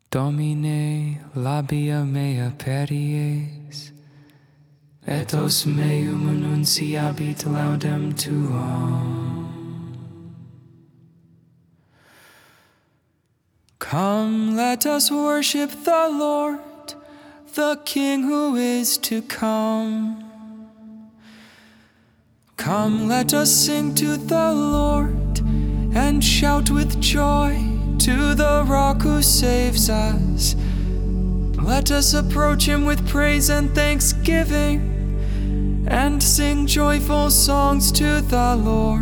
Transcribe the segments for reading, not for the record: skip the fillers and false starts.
Domine labia mea peries, et os meum annunciabit laudem tuam. Come, let us worship the Lord, the King who is to come. Come, let us sing to the Lord, and shout with joy to the Rock who saves us. Let us approach him with praise and thanksgiving, and sing joyful songs to the Lord.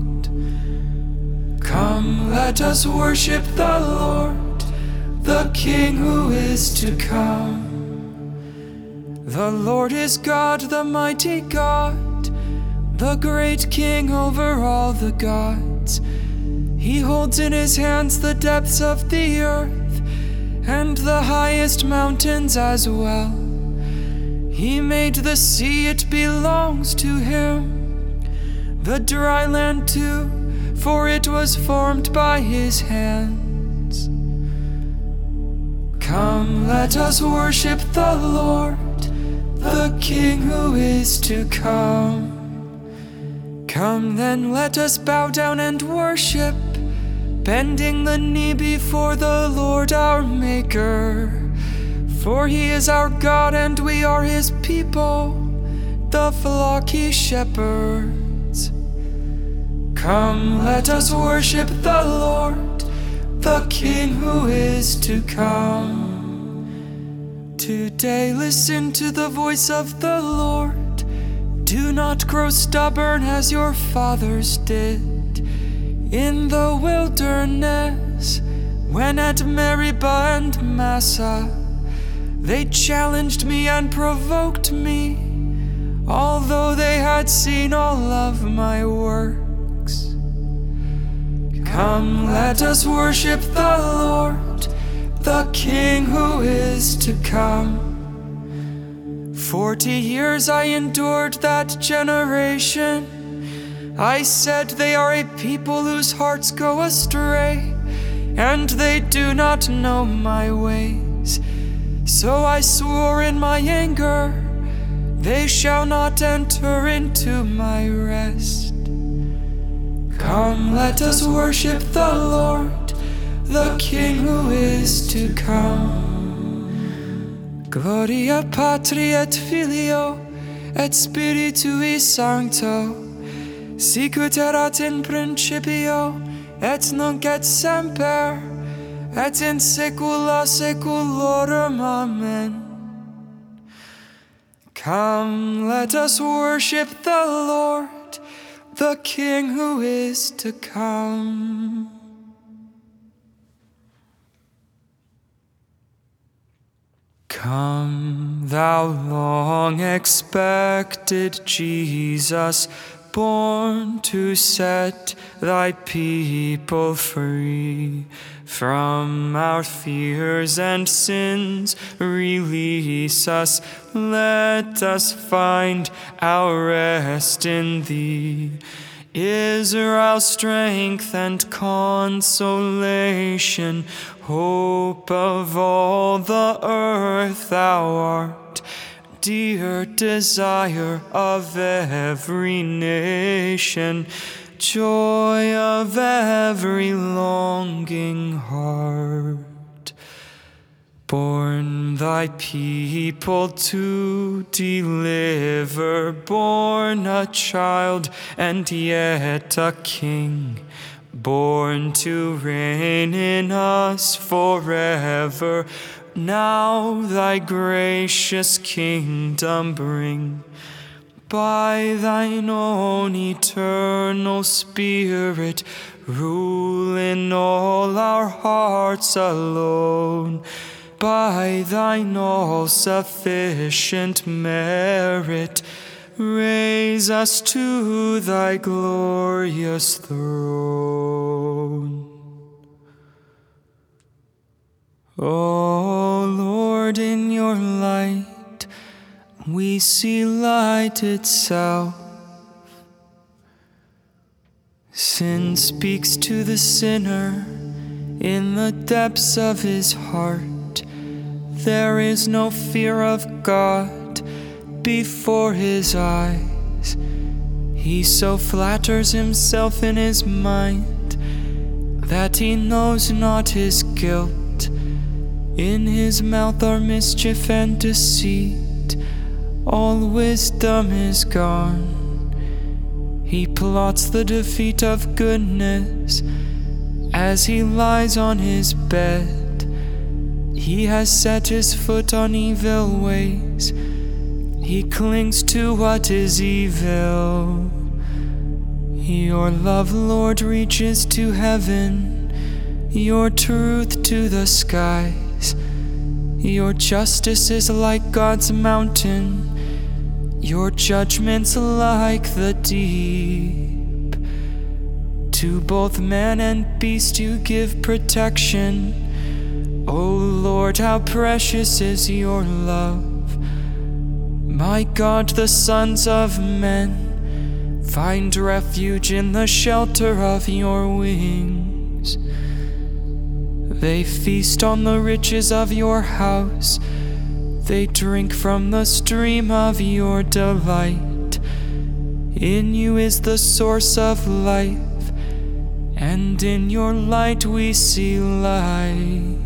Come, let us worship the Lord, the King who is to come. The Lord is God, the mighty God, the great King over all the gods. He holds in his hands the depths of the earth, and the highest mountains as well. He made the sea, it belongs to him, the dry land too, for it was formed by his hands. Come, let us worship the Lord, the King who is to come. Come then, let us bow down and worship, bending the knee before the Lord our Maker. For he is our God and we are his people, the flock he shepherds. Come, let us worship the Lord, the King who is to come. Today listen to the voice of the Lord. Do not grow stubborn as your fathers did in the wilderness, when at Meribah and Massah they challenged me and provoked me, although they had seen all of my works. Come, let us worship the Lord, the King who is to come. 40 years I endured that generation. I said, they are a people whose hearts go astray, and they do not know my ways. So I swore in my anger, they shall not enter into my rest. Come, let us worship the Lord, the King who is to come. Gloria Patri et Filio et Spiritui Sancto, sicut erat in principio, et nunc et semper, et in saecula saeculorum. Amen. Come, let us worship the Lord, the King who is to come. Come, thou long-expected Jesus, born to set thy people free from our fears and sins. Release us, let us find our rest in thee. Israel's strength and consolation, hope of all the earth, thou art dear desire of every nation, joy of every longing heart. Born thy people to deliver, born a child and yet a king, born to reign in us forever. Now thy gracious kingdom bring, by thine own eternal Spirit, rule in all our hearts alone. By thine all-sufficient merit, raise us to thy glorious throne. O Lord, in your light we see light itself. Sin speaks to the sinner in the depths of his heart. There is no fear of God before his eyes. He so flatters himself in his mind that he knows not his guilt. In his mouth are mischief and deceit. All wisdom is gone. He plots the defeat of goodness as he lies on his bed. He has set his foot on evil ways. He clings to what is evil. Your love, Lord, reaches to heaven, your truth to the skies. Your justice is like God's mountain, your judgments like the deep. To both man and beast you give protection. O Lord, how precious is your love. My God, the sons of men find refuge in the shelter of your wings. They feast on the riches of your house. They drink from the stream of your delight. In you is the source of life, and in your light we see light.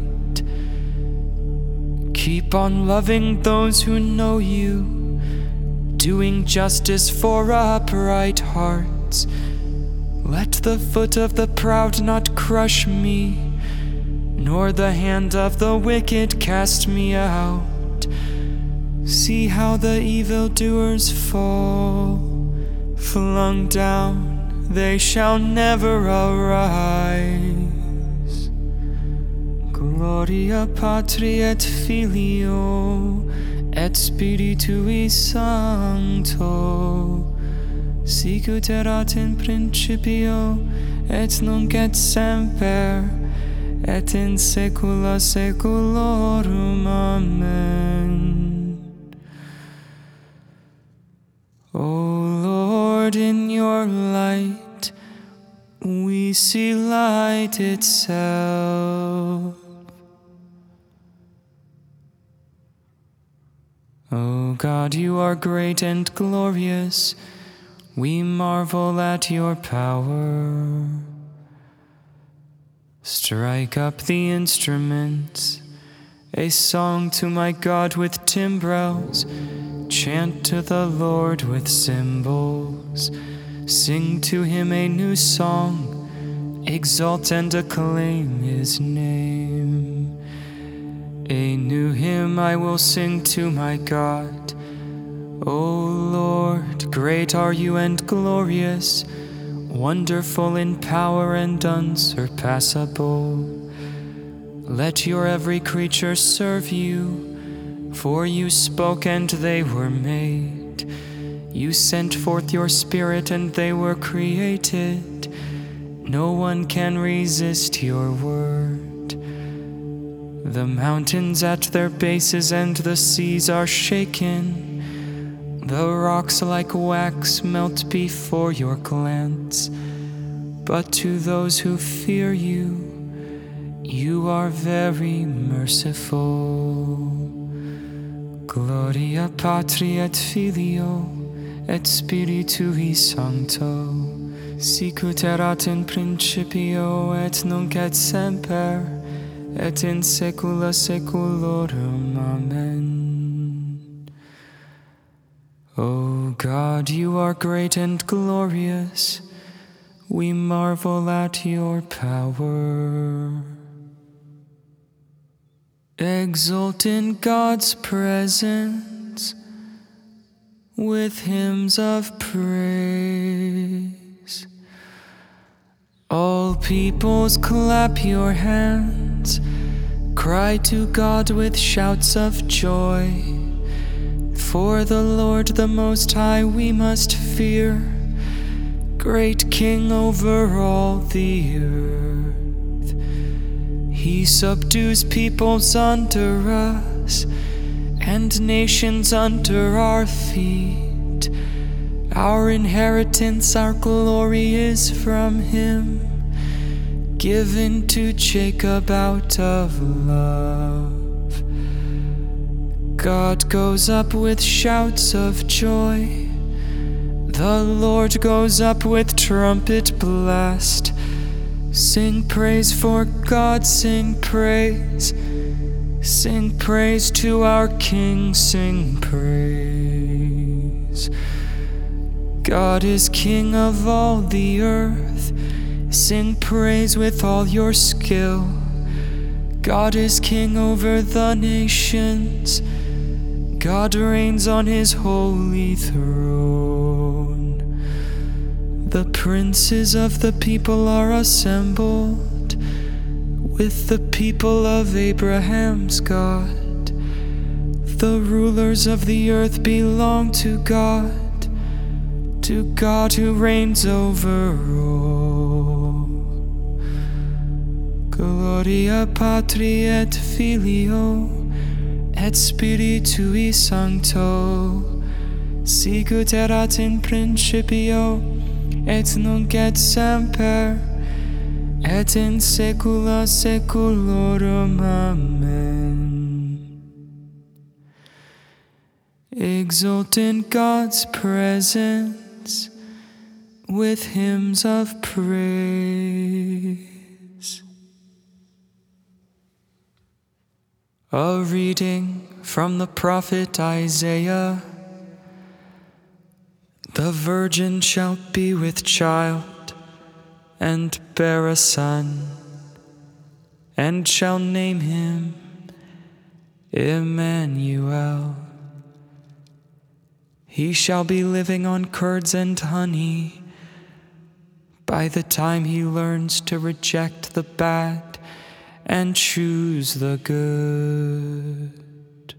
Keep on loving those who know you, doing justice for upright hearts. Let the foot of the proud not crush me, nor the hand of the wicked cast me out. See how the evildoers fall, flung down, they shall never arise. Gloria Patri et Filio et Spiritui Sancto, sicut erat in principio et nunc et semper et in saecula saeculorum. Amen. O Lord, in your light we see light itself. O God, you are great and glorious. We marvel at your power. Strike up the instruments, a song to my God with timbrels. Chant to the Lord with cymbals. Sing to him a new song. Exalt and acclaim his name. A new hymn I will sing to my God. O Lord, great are you and glorious, wonderful in power and unsurpassable. Let your every creature serve you, for you spoke and they were made. You sent forth your Spirit and they were created. No one can resist your word. The mountains at their bases and the seas are shaken. The rocks like wax melt before your glance. But to those who fear you, you are very merciful. Gloria Patri et Filio et Spiritui Sancto, sicut erat in principio et nunc et semper et in saecula saeculorum. Amen. O God, you are great and glorious. We marvel at your power. Exult in God's presence with hymns of praise. All peoples clap your hands, cry to God with shouts of joy. For the Lord the Most High we must fear, great King over all the earth. He subdues peoples under us, and nations under our feet. Our inheritance, our glory is from him, given to Jacob out of love. God goes up with shouts of joy. The Lord goes up with trumpet blast. Sing praise for God, sing praise. Sing praise to our King, sing praise. God is King of all the earth. Sing praise with all your skill. God is King over the nations. God reigns on his holy throne. The princes of the people are assembled with the people of Abraham's God. The rulers of the earth belong to God who reigns over all. Gloria Patri et Filio et Spiritui Sancto, sicut erat in principio, et nunc et semper, et in saecula saeculorum. Amen. Exult in God's presence with hymns of praise. A reading from the prophet Isaiah. The virgin shall be with child, and bear a son, and shall name him Emmanuel. He shall be living on curds and honey. By the time he learns to reject the bad and choose the good.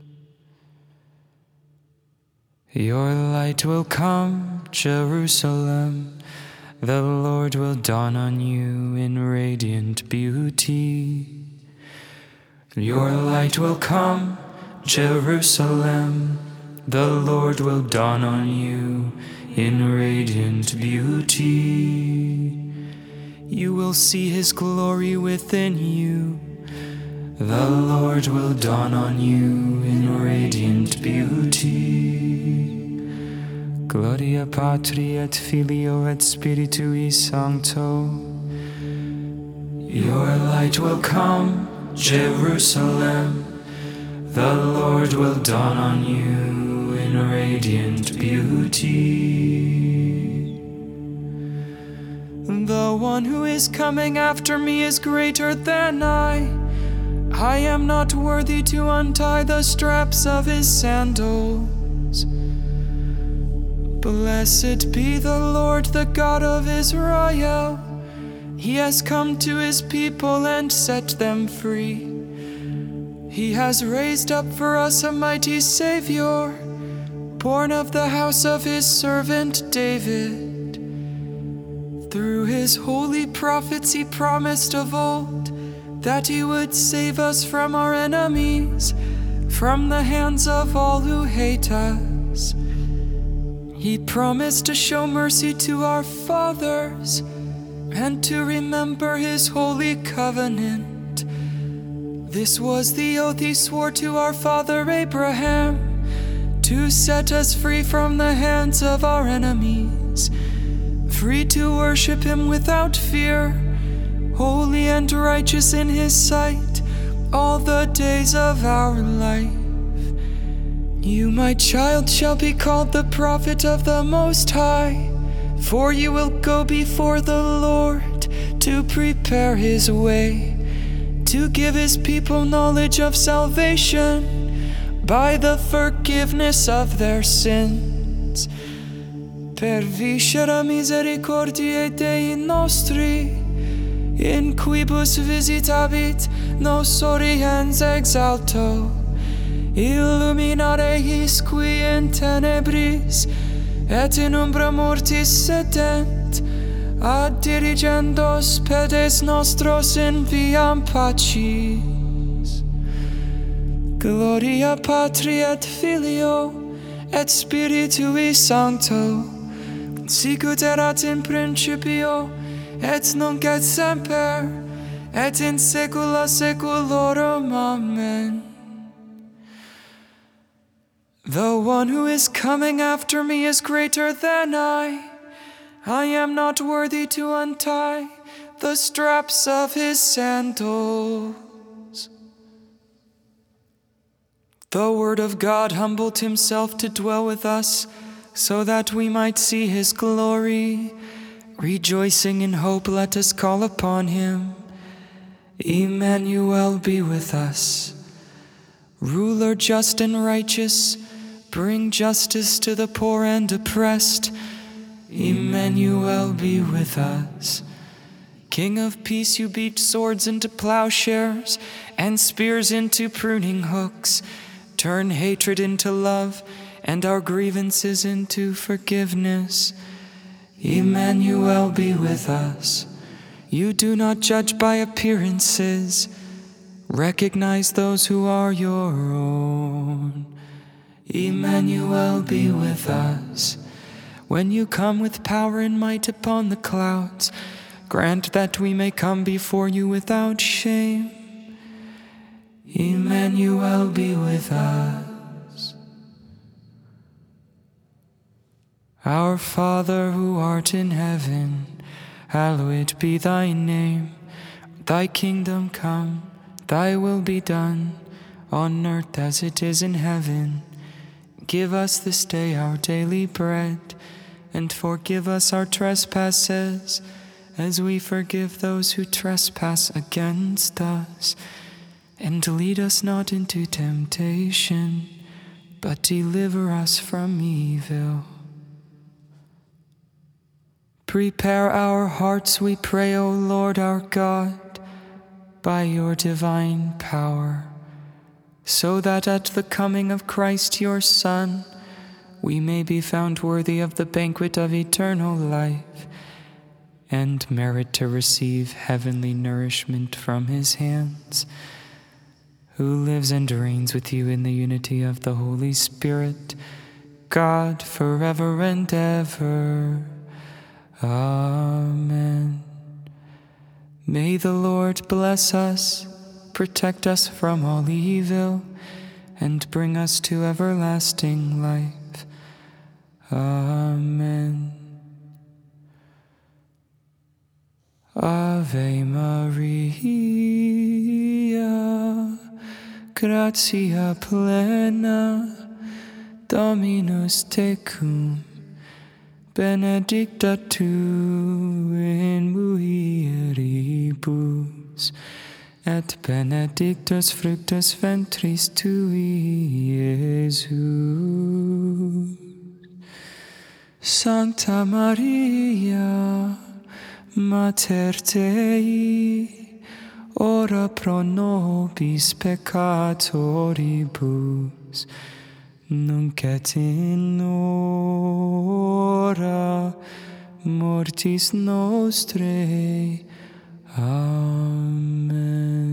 Your light will come, Jerusalem. The Lord will dawn on you in radiant beauty. Your light will come, Jerusalem. The Lord will dawn on you in radiant beauty. You will see his glory within you. The Lord will dawn on you in radiant beauty. Gloria Patri et Filio et Spiritui Sancto. Your light will come, Jerusalem. The Lord will dawn on you in radiant beauty. The one who is coming after me is greater than I. I am not worthy to untie the straps of his sandals. Blessed be the Lord, the God of Israel. He has come to his people and set them free. He has raised up for us a mighty Savior, born of the house of his servant David. Through his holy prophets he promised of old that he would save us from our enemies, from the hands of all who hate us. He promised to show mercy to our fathers and to remember his holy covenant. This was the oath he swore to our father Abraham, to set us free from the hands of our enemies, free to worship him without fear, holy and righteous in his sight all the days of our life. You, my child, shall be called the prophet of the Most High, for you will go before the Lord to prepare his way, to give his people knowledge of salvation by the forgiveness of their sins. Per viscera misericordiae Dei nostri, in quibus visitabit nos oriens exalto, illuminare his qui in tenebris et in umbra mortis sedent, ad dirigendos pedes nostros in viam pacis. Gloria Patri et Filio et Spiritui Sancto, sicut erat in principio et nunc et semper et in saecula saeculorum. Amen. The one who is coming after me is greater than I. I am not worthy to untie the straps of his sandals. The Word of God humbled himself to dwell with us, so that we might see his glory. Rejoicing in hope, let us call upon him. Emmanuel, be with us. Ruler just and righteous, bring justice to the poor and oppressed. Emmanuel, be with us. King of peace, you beat swords into plowshares and spears into pruning hooks. Turn hatred into love and our grievances into forgiveness. Emmanuel, be with us. You do not judge by appearances. Recognize those who are your own. Emmanuel, be with us. When you come with power and might upon the clouds, grant that we may come before you without shame. Emmanuel, be with us. Our Father who art in heaven, hallowed be thy name. Thy kingdom come, thy will be done, on earth as it is in heaven. Give us this day our daily bread, and forgive us our trespasses, as we forgive those who trespass against us. And lead us not into temptation, but deliver us from evil. Prepare our hearts, we pray, O Lord our God, by your divine power, so that at the coming of Christ your Son, we may be found worthy of the banquet of eternal life, and merit to receive heavenly nourishment from his hands, who lives and reigns with you in the unity of the Holy Spirit, God, forever and ever. Amen. May the Lord bless us, protect us from all evil, and bring us to everlasting life. Amen. Ave Maria, gratia plena, Dominus tecum, benedicta tu in mulieribus, et benedictus fructus ventris tui, Iesus. Sancta Maria, Mater Dei, ora pro nobis peccatoribus, nunc et in hora mortis nostrae. Amen.